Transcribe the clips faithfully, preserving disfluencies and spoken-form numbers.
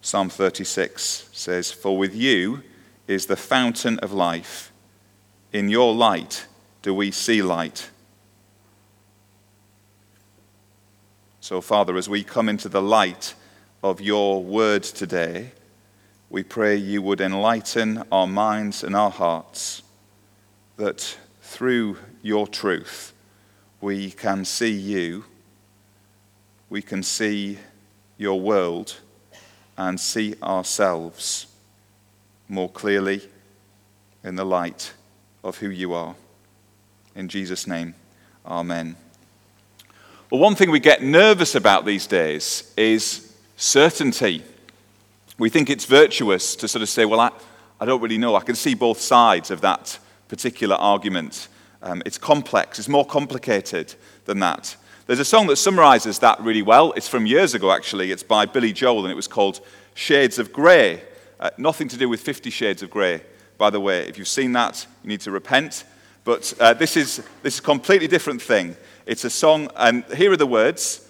Psalm thirty-six says, "For with you is the fountain of life. In your light do we see light." So, Father, as we come into the light of your word today, we pray you would enlighten our minds and our hearts, that through your truth we can see you, we can see your world, and see ourselves more clearly in the light of who you are. In Jesus' name, amen. Well, one thing we get nervous about these days is certainty. We think it's virtuous to sort of say, well, I, I don't really know. I can see both sides of that particular argument. Um, it's complex. It's more complicated than that. There's a song that summarizes that really well. It's from years ago, actually. It's by Billy Joel, and it was called Shades of Grey. Uh, nothing to do with Fifty Shades of Grey, by the way. If you've seen that, you need to repent. But uh, this is this is a completely different thing. It's a song, and here are the words.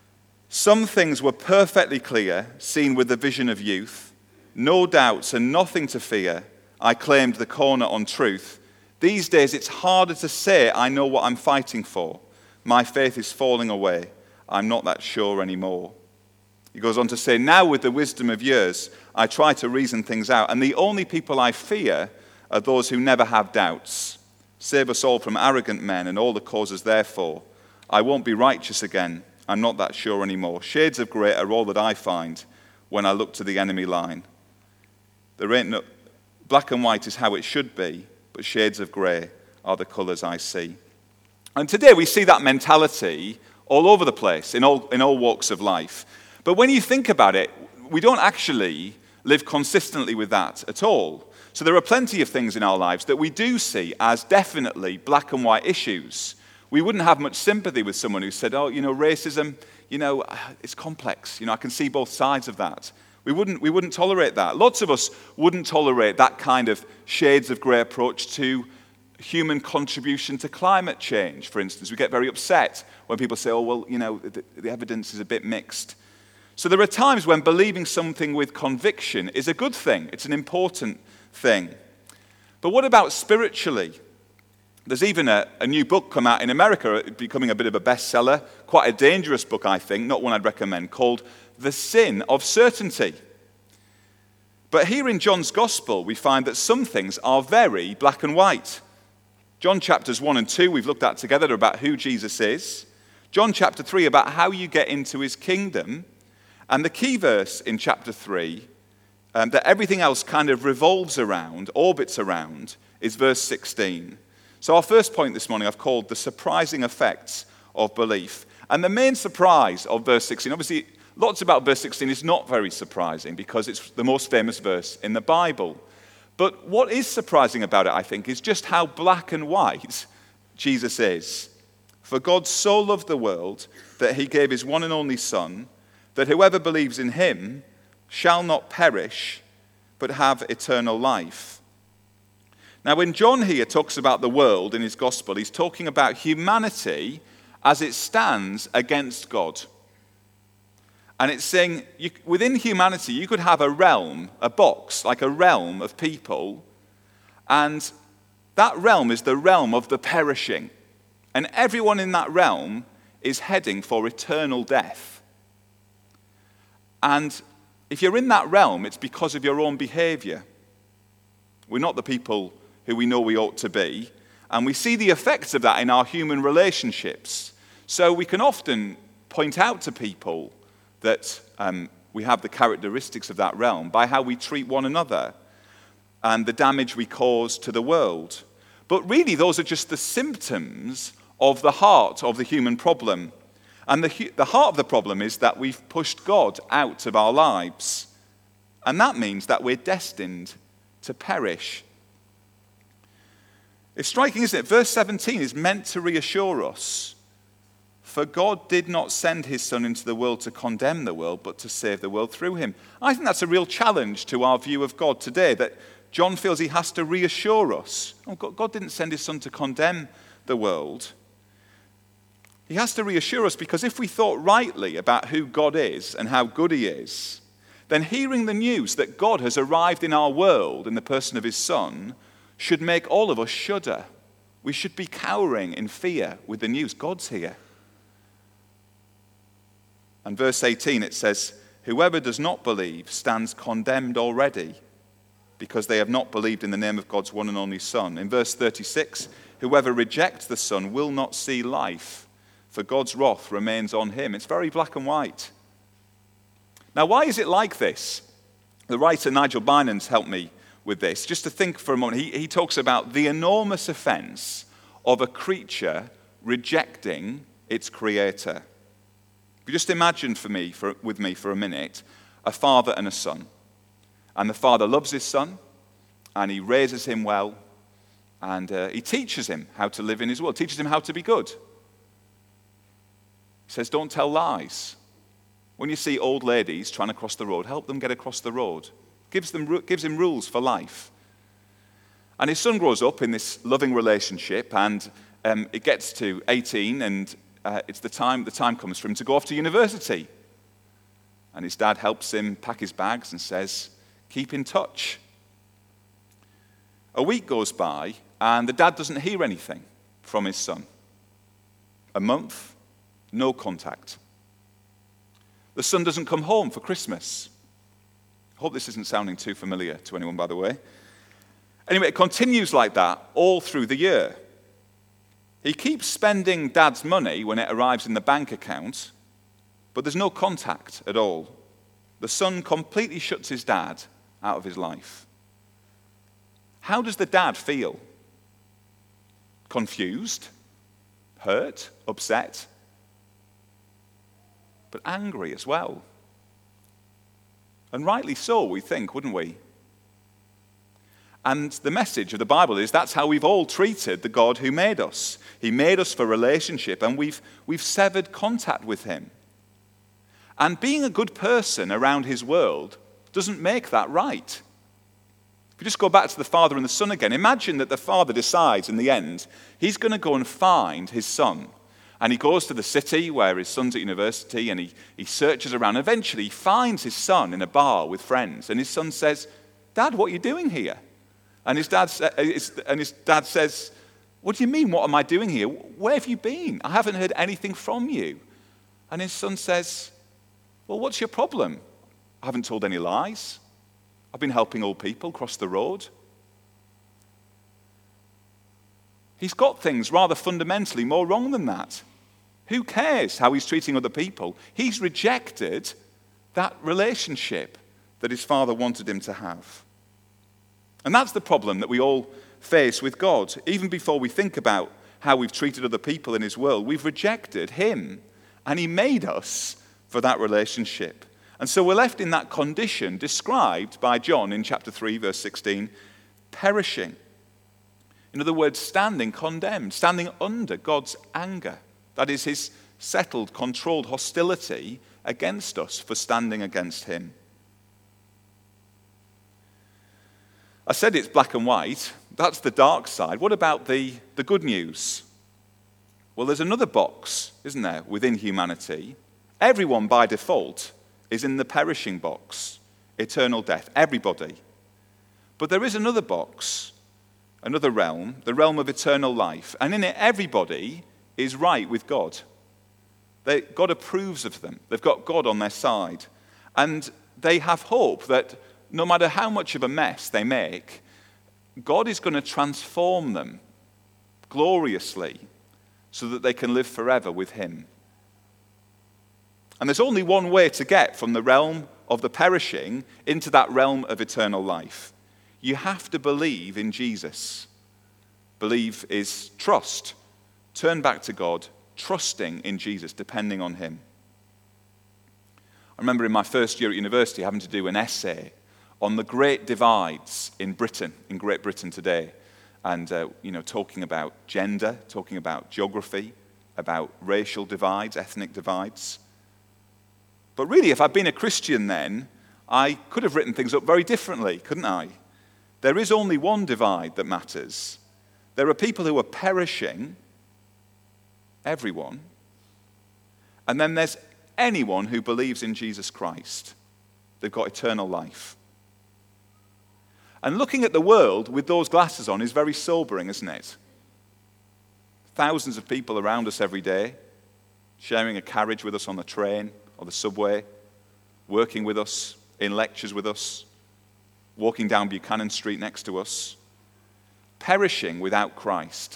"Some things were perfectly clear, seen with the vision of youth. No doubts and nothing to fear. I claimed the corner on truth. These days it's harder to say I know what I'm fighting for. My faith is falling away. I'm not that sure anymore." He goes on to say, "Now with the wisdom of years, I try to reason things out, and the only people I fear are those who never have doubts. Save us all from arrogant men and all the causes therefore. I won't be righteous again. I'm not that sure anymore. Shades of grey are all that I find when I look to the enemy line. There ain't no, black and white is how it should be, but shades of grey are the colours I see." And today we see that mentality all over the place, in all, in all walks of life. But when you think about it, we don't actually live consistently with that at all. So there are plenty of things in our lives that we do see as definitely black and white issues. We wouldn't have much sympathy with someone who said, oh, you know, racism, you know, it's complex. You know, I can see both sides of that. We wouldn't, we wouldn't tolerate that. Lots of us wouldn't tolerate that kind of shades of grey approach to human contribution to climate change, for instance. We get very upset when people say, oh, well, you know, the, the evidence is a bit mixed. So there are times when believing something with conviction is a good thing. It's an important thing. But what about spiritually? There's even a, a new book come out in America, becoming a bit of a bestseller, quite a dangerous book, I think, not one I'd recommend, called The Sin of Certainty. But here in John's Gospel, we find that some things are very black and white. John chapters one and two we've looked at together are about who Jesus is. John chapter three about how you get into his kingdom. And the key verse in chapter three, um, that everything else kind of revolves around, orbits around, is verse sixteen. So our first point this morning I've called the surprising effects of belief. And the main surprise of verse sixteen, obviously lots about verse sixteen is not very surprising because it's the most famous verse in the Bible. But what is surprising about it, I think, is just how black and white Jesus is. For God so loved the world that he gave his one and only Son, that whoever believes in him shall not perish, but have eternal life. Now, when John here talks about the world in his gospel, he's talking about humanity as it stands against God. And it's saying you, within humanity, you could have a realm, a box, like a realm of people, and that realm is the realm of the perishing. And everyone in that realm is heading for eternal death. And if you're in that realm, it's because of your own behavior. We're not the people who we know we ought to be, and we see the effects of that in our human relationships. So we can often point out to people that um, we have the characteristics of that realm by how we treat one another and the damage we cause to the world. But really, those are just the symptoms of the heart of the human problem. And the, the heart of the problem is that we've pushed God out of our lives. And that means that we're destined to perish. It's striking, isn't it? Verse seventeen is meant to reassure us. For God did not send his Son into the world to condemn the world, but to save the world through him. I think that's a real challenge to our view of God today, that John feels he has to reassure us. Oh, God, God didn't send his Son to condemn the world. He has to reassure us because if we thought rightly about who God is and how good he is, then hearing the news that God has arrived in our world in the person of his Son should make all of us shudder. We should be cowering in fear with the news. God's here. And verse eighteen, it says, whoever does not believe stands condemned already, because they have not believed in the name of God's one and only Son. In verse thirty-six, whoever rejects the Son will not see life, for God's wrath remains on him. It's very black and white. Now, why is it like this? The writer Nigel Bynan's helped me with this. Just to think for a moment, he, he talks about the enormous offense of a creature rejecting its creator. If you just imagine for me, for, with me for a minute, a father and a son. And the father loves his son, and he raises him well, and uh, he teaches him how to live in his world, teaches him how to be good. He says, don't tell lies. When you see old ladies trying to cross the road, help them get across the road. Gives them, gives him rules for life. And his son grows up in this loving relationship, and um, it gets to eighteen, and uh, it's the time, the time comes for him to go off to university. And his dad helps him pack his bags and says, keep in touch. A week goes by, and the dad doesn't hear anything from his son. A month, no contact. The son doesn't come home for Christmas. I hope this isn't sounding too familiar to anyone, by the way. Anyway, it continues like that all through the year. He keeps spending dad's money when it arrives in the bank account, but there's no contact at all. The son completely shuts his dad out of his life. How does the dad feel? Confused, hurt, upset, but angry as well. And rightly so, we think, wouldn't we? And the message of the Bible is that's how we've all treated the God who made us. He made us for relationship, and we've, we've severed contact with him. And being a good person around his world doesn't make that right. If you just go back to the father and the son again, imagine that the father decides in the end he's going to go and find his son. And he goes to the city where his son's at university, and he, he searches around. Eventually, he finds his son in a bar with friends. And his son says, Dad, what are you doing here? And his dad, and his dad says, what do you mean, what am I doing here? Where have you been? I haven't heard anything from you. And his son says, well, what's your problem? I haven't told any lies. I've been helping old people cross the road. He's got things rather fundamentally more wrong than that. Who cares how he's treating other people? He's rejected that relationship that his father wanted him to have. And that's the problem that we all face with God. Even before we think about how we've treated other people in his world, we've rejected him, and he made us for that relationship. And so we're left in that condition described by John in chapter three, verse sixteen, perishing. In other words, standing condemned, standing under God's anger. That is his settled, controlled hostility against us for standing against him. I said it's black and white. That's the dark side. What about the, the good news? Well, there's another box, isn't there, within humanity. Everyone by default is in the perishing box, eternal death, everybody. But there is another box, another realm, the realm of eternal life. And in it, everybody is right with God. They, God approves of them. They've got God on their side. And they have hope that no matter how much of a mess they make, God is going to transform them gloriously so that they can live forever with him. And there's only one way to get from the realm of the perishing into that realm of eternal life. You have to believe in Jesus. Believe is trust. Turn back to God, trusting in Jesus, depending on him. I remember in my first year at university having to do an essay on the great divides in Britain, in Great Britain today, and uh, you know, talking about gender, talking about geography, about racial divides, ethnic divides. But really, if I'd been a Christian then, I could have written things up very differently, couldn't I? There is only one divide that matters. There are people who are perishing, everyone, and then there's anyone who believes in Jesus Christ. they've got eternal life. And looking at the world with those glasses on is very sobering, isn't it? Thousands of people around us every day, sharing a carriage with us on the train or the subway, working with us, in lectures with us, walking down Buchanan Street next to us, perishing without Christ.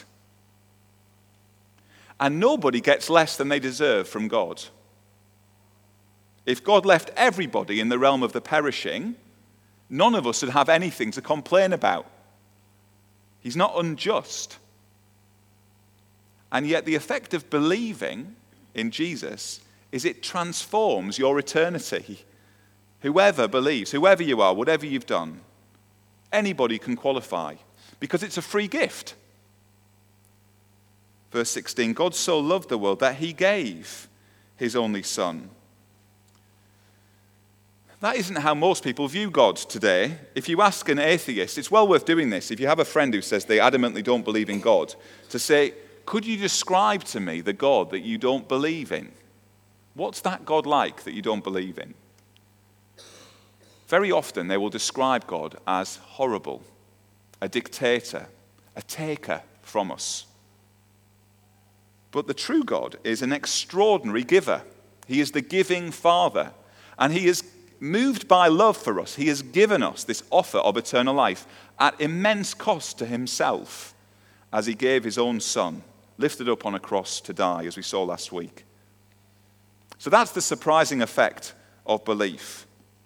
And nobody gets less than they deserve from God. If God left everybody in the realm of the perishing, none of us would have anything to complain about. He's not unjust. And yet the effect of believing in Jesus is it transforms your eternity. Whoever believes, whoever you are, whatever you've done, anybody can qualify because it's a free gift. Verse sixteen, God so loved the world that he gave his only son. That isn't how most people view God today. If you ask an atheist, it's well worth doing this. If you have a friend who says they adamantly don't believe in God, to say, could you describe to me the God that you don't believe in? What's that God like that you don't believe in? Very often they will describe God as horrible, a dictator, a taker from us. But the true God is an extraordinary giver. He is the giving Father, and he is moved by love for us. He has given us this offer of eternal life at immense cost to himself as he gave his own son, lifted up on a cross to die, as we saw last week. So that's the surprising effect of belief.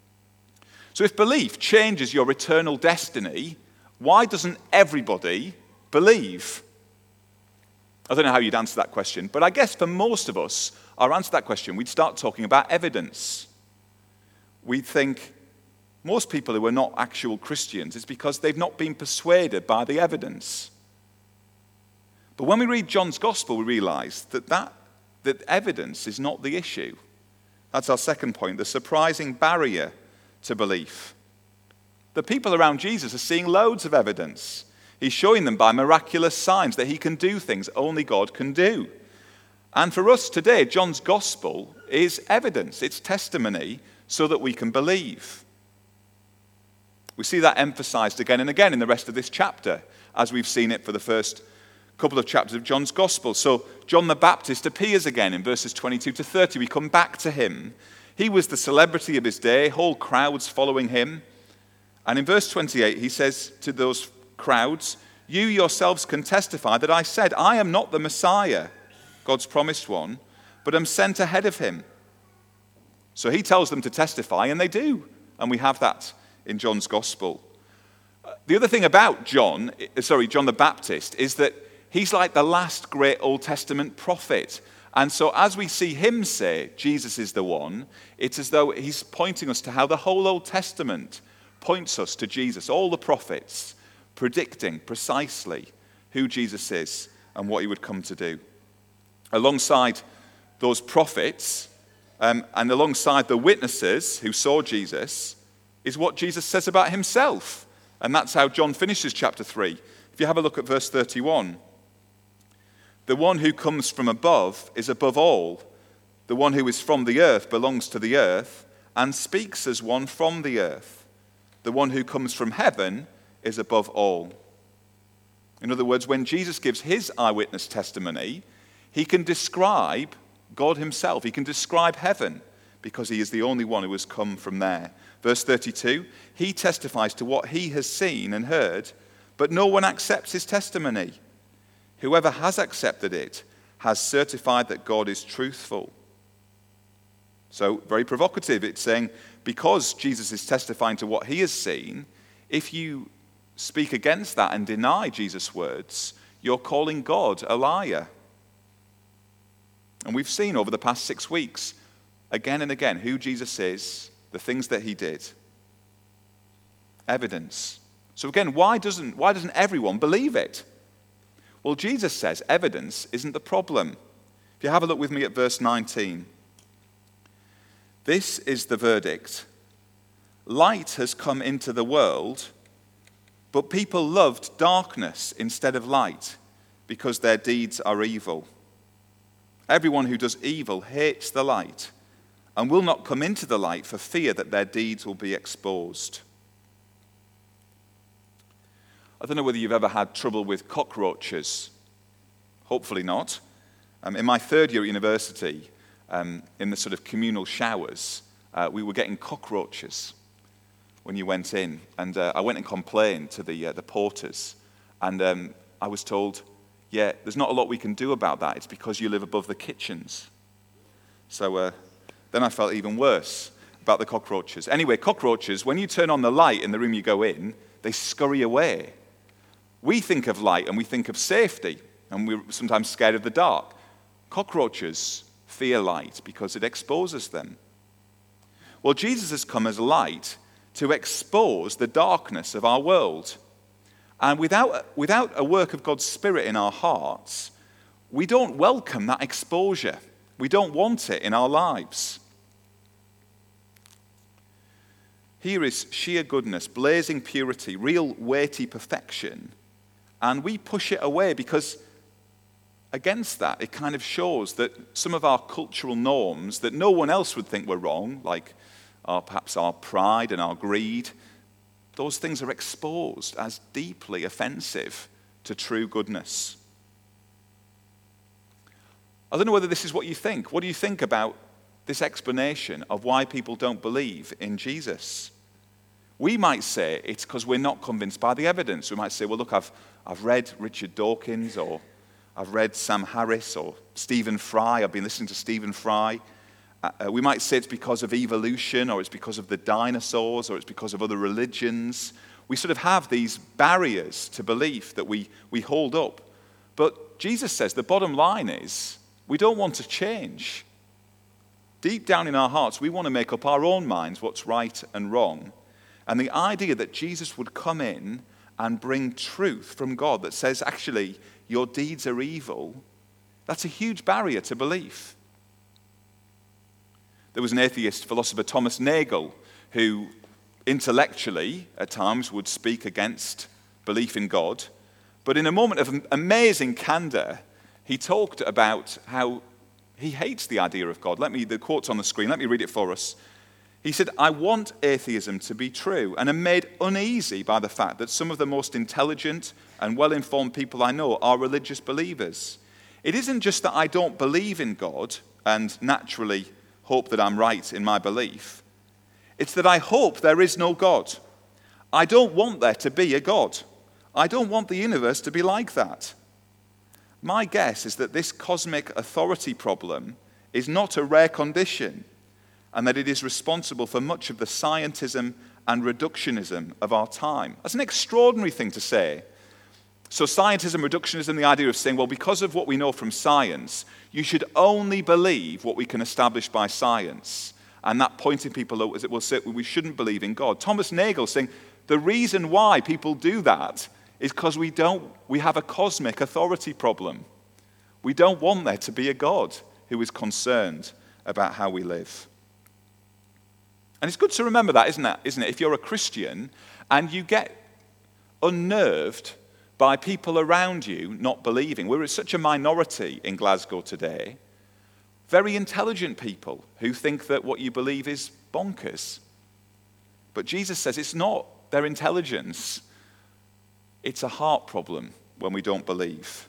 So if belief changes your eternal destiny, why doesn't everybody believe? I don't know how you'd answer that question, but I guess for most of us, our answer to that question, we'd start talking about evidence. We'd think most people who are not actual Christians, it's because they've not been persuaded by the evidence. But when we read John's Gospel, we realize that, that, that evidence is not the issue. That's our second point, the surprising barrier to belief. The people around Jesus are seeing loads of evidence. He's showing them by miraculous signs that he can do things only God can do. And for us today, John's Gospel is evidence, it's testimony, so that we can believe. We see that emphasized again and again in the rest of this chapter, as we've seen it for the first couple of chapters of John's Gospel. So John the Baptist appears again in verses twenty-two to thirty. We come back to him. He was the celebrity of his day, whole crowds following him. And in verse twenty-eight, he says to those crowds, "You yourselves can testify that I said, I am not the Messiah, God's promised one, but am sent ahead of him." So he tells them to testify, and they do. And we have that in John's Gospel. The other thing about John, sorry, John the Baptist, is that he's like the last great Old Testament prophet. And so as we see him say, Jesus is the one, it's as though he's pointing us to how the whole Old Testament points us to Jesus. All the prophets predicting precisely who Jesus is and what he would come to do. Alongside those prophets, um, and alongside the witnesses who saw Jesus, is what Jesus says about himself. And that's how John finishes chapter three. If you have a look at verse thirty-one. The one who comes from above is above all. The one who is from the earth belongs to the earth and speaks as one from the earth. The one who comes from heaven is above all. In other words, when Jesus gives his eyewitness testimony, he can describe God himself. He can describe heaven because he is the only one who has come from there. Verse thirty-two, he testifies to what he has seen and heard, but no one accepts his testimony. Whoever has accepted it has certified that God is truthful. So, very provocative. It's saying, because Jesus is testifying to what he has seen, if you speak against that and deny Jesus' words, you're calling God a liar. And we've seen over the past six weeks, again and again, who Jesus is, the things that he did. Evidence. So again, why doesn't, why doesn't everyone believe it? Well, Jesus says evidence isn't the problem. If you have a look with me at verse nineteen. This is the verdict. Light has come into the world, but people loved darkness instead of light because their deeds are evil. Everyone who does evil hates the light and will not come into the light for fear that their deeds will be exposed. I don't know whether you've ever had trouble with cockroaches. Hopefully not. Um, in my third year at university, um, in the sort of communal showers, uh, we were getting cockroaches when you went in. And uh, I went and complained to the, uh, the porters. And um, I was told, yeah, there's not a lot we can do about that. It's because you live above the kitchens. So uh, then I felt even worse about the cockroaches. Anyway, cockroaches, when you turn on the light in the room you go in, they scurry away. We think of light and we think of safety, and we're sometimes scared of the dark. Cockroaches fear light because it exposes them. Well, Jesus has come as light to expose the darkness of our world. And without, without a work of God's Spirit in our hearts, we don't welcome that exposure. We don't want it in our lives. Here is sheer goodness, blazing purity, real weighty perfection. And we push it away because against that, it kind of shows that some of our cultural norms that no one else would think were wrong, like our, perhaps our pride and our greed, those things are exposed as deeply offensive to true goodness. I don't know whether this is what you think. What do you think about this explanation of why people don't believe in Jesus? We might say it's because we're not convinced by the evidence. We might say, well, look, I've, I've read Richard Dawkins, or I've read Sam Harris, or Stephen Fry. I've been listening to Stephen Fry. Uh, we might say it's because of evolution, or it's because of the dinosaurs, or it's because of other religions. We sort of have these barriers to belief that we, we hold up. But Jesus says the bottom line is we don't want to change. Deep down in our hearts, we want to make up our own minds what's right and wrong. And the idea that Jesus would come in and bring truth from God that says, actually, your deeds are evil, that's a huge barrier to belief. There was an atheist philosopher, Thomas Nagel, who intellectually, at times, would speak against belief in God. But in a moment of amazing candor, he talked about how he hates the idea of God. Let me, the quote's on the screen, let me read it for us. He said, I want atheism to be true, and am made uneasy by the fact that some of the most intelligent and well-informed people I know are religious believers. It isn't just that I don't believe in God and naturally hope that I'm right in my belief. It's that I hope there is no God. I don't want there to be a God. I don't want the universe to be like that. My guess is that this cosmic authority problem is not a rare condition, and that it is responsible for much of the scientism and reductionism of our time. That's an extraordinary thing to say. So scientism, reductionism, the idea of saying, well, because of what we know from science, you should only believe what we can establish by science. And that pointing people out, as it will say, we shouldn't believe in God. Thomas Nagel saying, the reason why people do that is because we don't, we have a cosmic authority problem. We don't want there to be a God who is concerned about how we live. And it's good to remember that, isn't it? Isn't it? If you're a Christian and you get unnerved by people around you not believing. We're such a minority in Glasgow today. Very intelligent people who think that what you believe is bonkers. But Jesus says it's not their intelligence. It's a heart problem when we don't believe.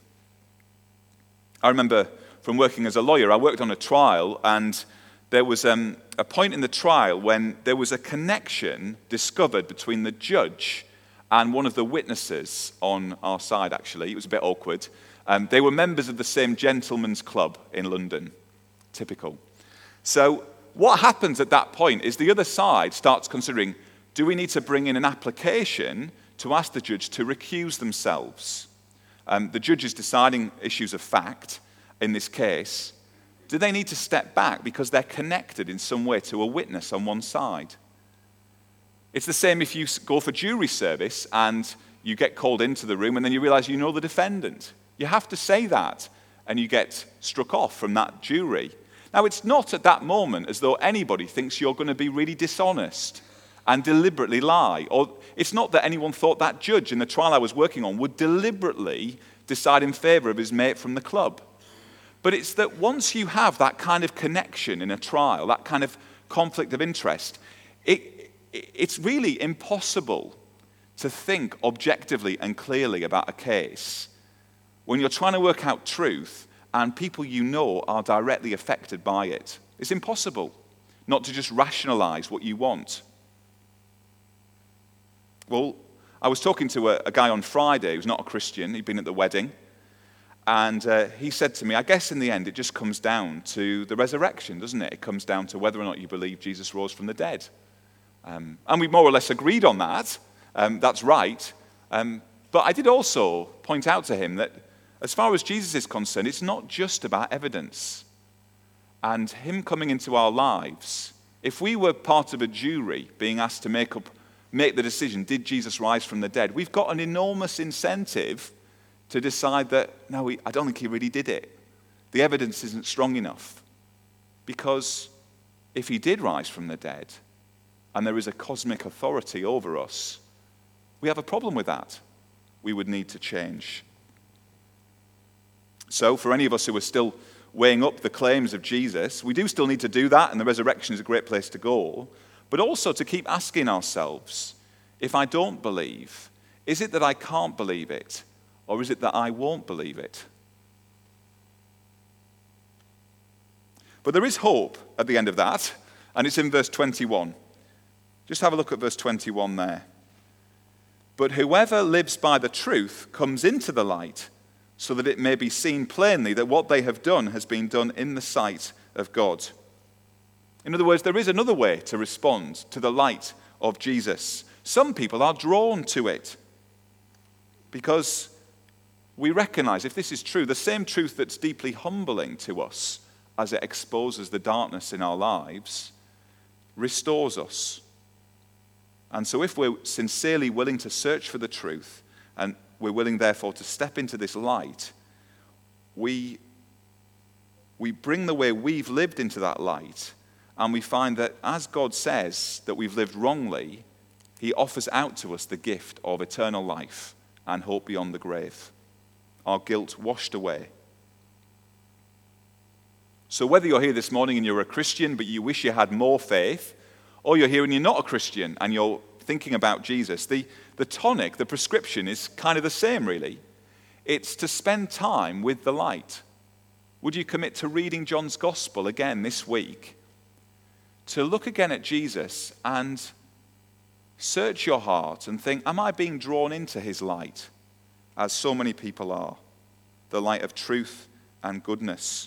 I remember from working as a lawyer, I worked on a trial, and there was um, a point in the trial when there was a connection discovered between the judge and one of the witnesses on our side, actually. It was a bit awkward. Um, they were members of the same gentleman's club in London. Typical. So what happens at that point is the other side starts considering, do we need to bring in an application to ask the judge to recuse themselves? Um, the judge is deciding issues of fact in this case. Do they need to step back because they're connected in some way to a witness on one side? It's the same if you go for jury service and you get called into the room and then you realize you know the defendant. You have to say that and you get struck off from that jury. Now, it's not at that moment as though anybody thinks you're going to be really dishonest and deliberately lie. Or it's not that anyone thought that judge in the trial I was working on would deliberately decide in favor of his mate from the club. But it's that once you have that kind of connection in a trial, that kind of conflict of interest, it, it's really impossible to think objectively and clearly about a case when you're trying to work out truth and people you know are directly affected by it. It's impossible not to just rationalize what you want. Well, I was talking to a, a guy on Friday who's not a Christian. He'd been at the wedding. And uh, he said to me, I guess in the end it just comes down to the resurrection, doesn't it? It comes down to whether or not you believe Jesus rose from the dead. Um, and we more or less agreed on that. Um, that's right. Um, but I did also point out to him that as far as Jesus is concerned, it's not just about evidence. And him coming into our lives, if we were part of a jury being asked to make up, make the decision, did Jesus rise from the dead, we've got an enormous incentive to decide that, no, I don't think he really did it. The evidence isn't strong enough. Because if he did rise from the dead, and there is a cosmic authority over us, we have a problem with that. We would need to change. So for any of us who are still weighing up the claims of Jesus, we do still need to do that, and the resurrection is a great place to go, but also to keep asking ourselves, if I don't believe, is it that I can't believe it, or is it that I won't believe it? But there is hope at the end of that, and it's in verse twenty-one. Just have a look at verse twenty-one there. But whoever lives by the truth comes into the light, so that it may be seen plainly that what they have done has been done in the sight of God. In other words, there is another way to respond to the light of Jesus. Some people are drawn to it because we recognize, if this is true, the same truth that's deeply humbling to us as it exposes the darkness in our lives restores us. And so if we're sincerely willing to search for the truth, and we're willing, therefore, to step into this light, we, we bring the way we've lived into that light, and we find that as God says that we've lived wrongly, he offers out to us the gift of eternal life and hope beyond the grave, our guilt washed away. So whether you're here this morning and you're a Christian but you wish you had more faith, or you're here and you're not a Christian and you're thinking about Jesus, the, the tonic, the prescription is kind of the same, really. It's to spend time with the light. Would you commit to reading John's Gospel again this week? To look again at Jesus and search your heart and think, am I being drawn into his light, as so many people are, the light of truth and goodness?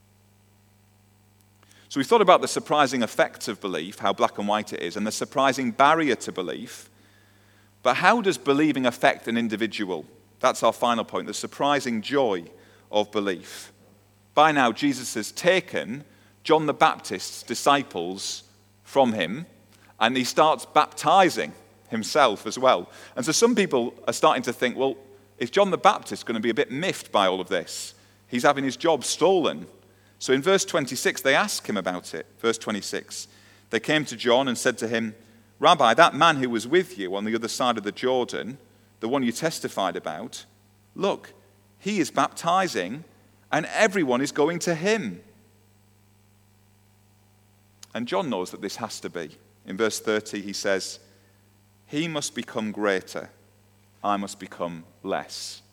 So we thought about the surprising effects of belief, how black and white it is, and the surprising barrier to belief. But how does believing affect an individual? That's our final point, the surprising joy of belief. By now, Jesus has taken John the Baptist's disciples from him, and he starts baptizing himself as well. And so some people are starting to think, well, is John the Baptist going to be a bit miffed by all of this? He's having his job stolen. So in verse twenty-six, they ask him about it. Verse twenty-six, they came to John and said to him, Rabbi, that man who was with you on the other side of the Jordan, the one you testified about, look, he is baptizing and everyone is going to him. And John knows that this has to be. In verse thirty, he says, he must become greater, I must become less.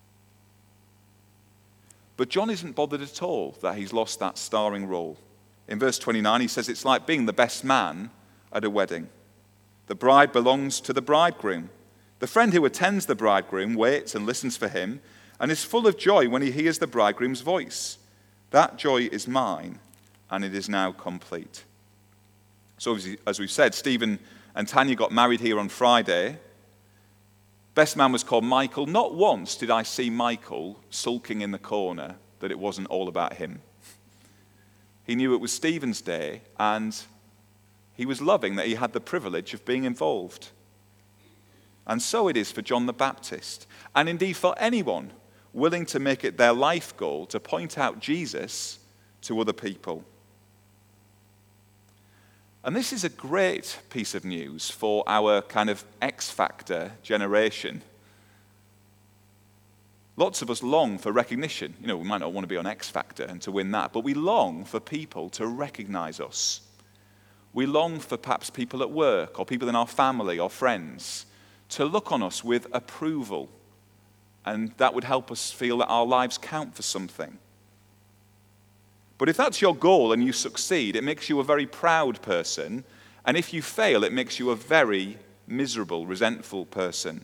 But John isn't bothered at all that he's lost that starring role. In verse twenty-nine, he says it's like being the best man at a wedding. The bride belongs to the bridegroom. The friend who attends the bridegroom waits and listens for him and is full of joy when he hears the bridegroom's voice. That joy is mine, and it is now complete. So as we've said, Stephen and Tanya got married here on Friday. Best man was called Michael. Not once did I see Michael sulking in the corner that it wasn't all about him. He knew it was Stephen's day, and he was loving that he had the privilege of being involved. And so it is for John the Baptist, and indeed for anyone willing to make it their life goal to point out Jesus to other people. And this is a great piece of news for our kind of X Factor generation. Lots of us long for recognition. You know, we might not want to be on X Factor and to win that, but we long for people to recognize us. We long for perhaps people at work or people in our family or friends to look on us with approval, and that would help us feel that our lives count for something. But if that's your goal and you succeed, it makes you a very proud person, and if you fail, it makes you a very miserable, resentful person.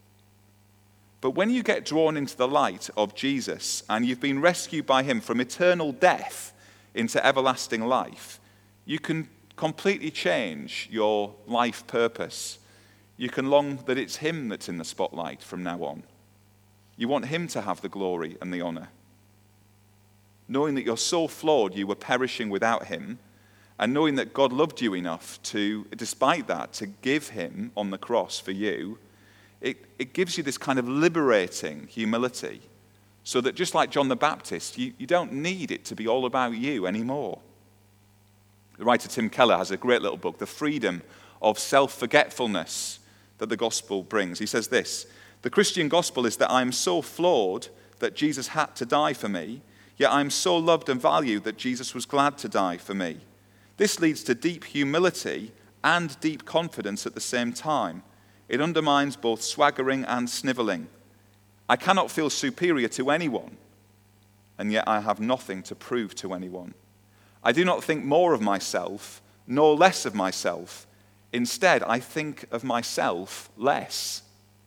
But when you get drawn into the light of Jesus and you've been rescued by him from eternal death into everlasting life, you can completely change your life purpose. You can long that it's him that's in the spotlight from now on. You want him to have the glory and the honor. Knowing that you're so flawed you were perishing without him, and knowing that God loved you enough to, despite that, to give him on the cross for you, it, it gives you this kind of liberating humility, so that just like John the Baptist, you, you don't need it to be all about you anymore. The writer Tim Keller has a great little book, The Freedom of Self-Forgetfulness, that the gospel brings. He says this: the Christian gospel is that I am so flawed that Jesus had to die for me, yet I am so loved and valued that Jesus was glad to die for me. This leads to deep humility and deep confidence at the same time. It undermines both swaggering and sniveling. I cannot feel superior to anyone, and yet I have nothing to prove to anyone. I do not think more of myself, nor less of myself. Instead, I think of myself less.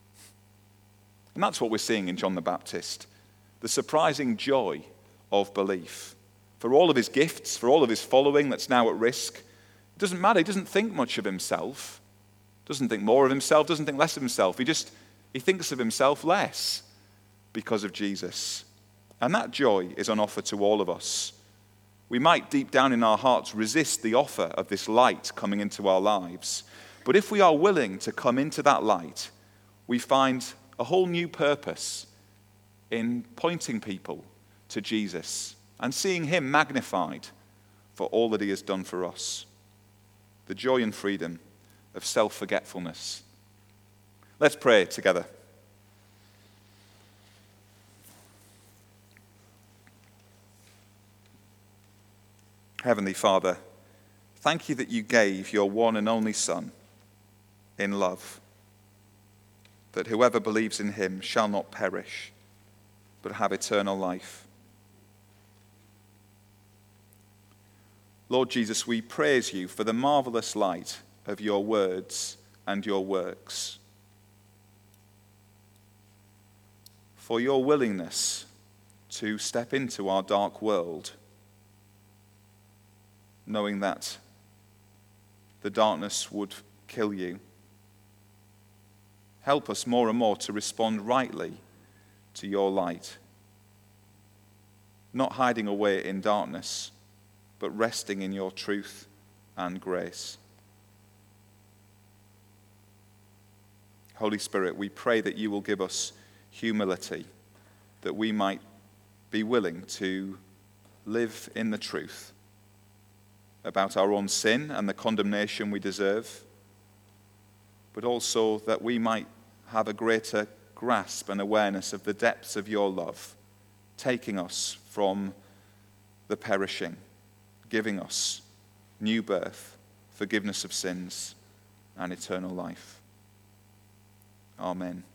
And that's what we're seeing in John the Baptist, the surprising joy of belief. For all of his gifts, for all of his following that's now at risk, it doesn't matter. He doesn't think much of himself, doesn't think more of himself, doesn't think less of himself. He just, he thinks of himself less because of Jesus. And that joy is on offer to all of us. We might deep down in our hearts resist the offer of this light coming into our lives. But if we are willing to come into that light, we find a whole new purpose in pointing people to Jesus and seeing him magnified for all that he has done for us. The joy and freedom of self-forgetfulness. Let's pray together. Heavenly Father, thank you that you gave your one and only Son in love, that whoever believes in him shall not perish, but have eternal life. Lord Jesus, we praise you for the marvelous light of your words and your works, for your willingness to step into our dark world, knowing that the darkness would kill you. Help us more and more to respond rightly to your light, not hiding away in darkness, but resting in your truth and grace. Holy Spirit, we pray that you will give us humility, that we might be willing to live in the truth about our own sin and the condemnation we deserve, but also that we might have a greater grasp and awareness of the depths of your love, taking us from the perishing, giving us new birth, forgiveness of sins, and eternal life. Amen.